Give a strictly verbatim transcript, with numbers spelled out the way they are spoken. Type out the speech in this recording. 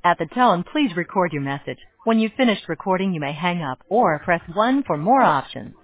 At the tone, please record your message. When you've finished recording, you may hang up or press one for more options.